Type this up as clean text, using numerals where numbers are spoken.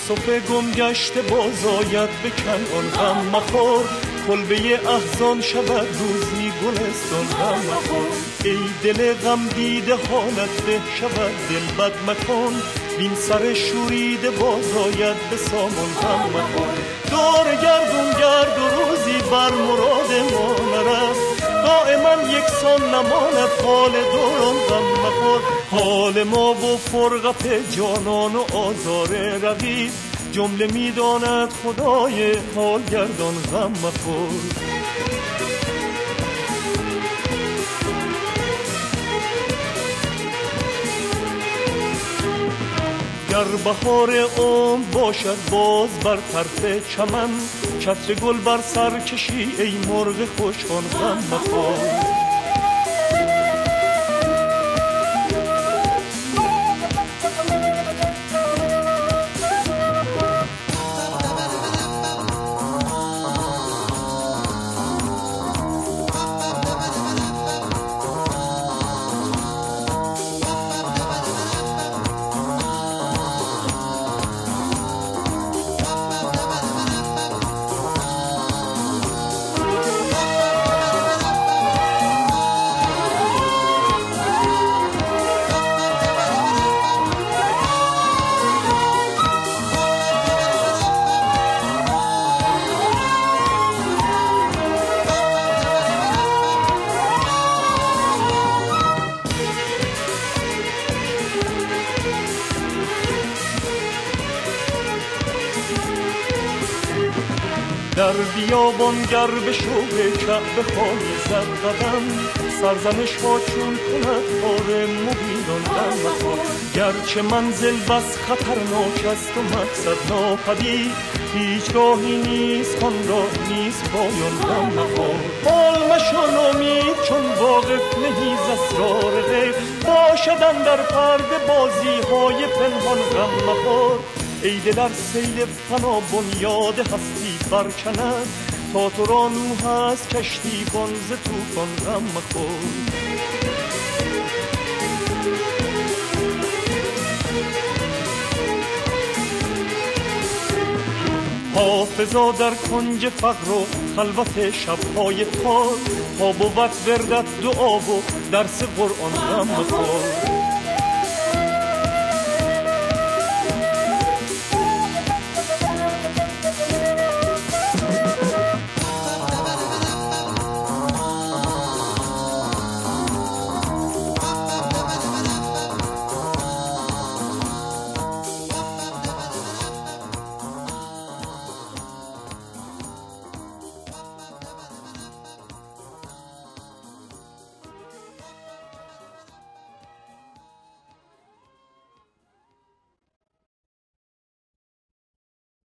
یوسف گم گشته باز آید به کنعان غم مخور، کلبه احزان شود روزی گلستان غم مخور. ای دل غم دیده حالت به شود دل بد مکن، بین سر شوریده باز آید به سامان غم مخور. دور گردون گرد و روزی بر مراد ما نرفت، دائما یکسان نماند حال دوران غم مخور. حال ما و فرقت جانان و آزار رقیب، جمله میداند خدای حال گردان غم مخور. گر بهار عمر باشد باز بر طرف چمن، چتر گل بر سر کشی ای مرغ خوشخوان غم مخور. در بیابان گر به شوق کعبه خواهی زد قدم، سرزنش ها چون کند بار مبیدان غم مخور. گرچه منزل بس خطرناک است و مقصد ناپدید، هیچ راهی نیست آن راه نیست پایان غم مخور. حال مشو نومید چون واقف نهی ز اسرار غیب، باشد اندر پرده بازی های پنهان غم مخور. ای دل ار سیل فنا بنیاد هستی برکند، تا تو را نوح هست کشتی کن ز طوفان غم مخور. حافظا در کنج فقر و خلوت شب‌های تار، تا بود وردت دعا و درس قرآن غم مخور.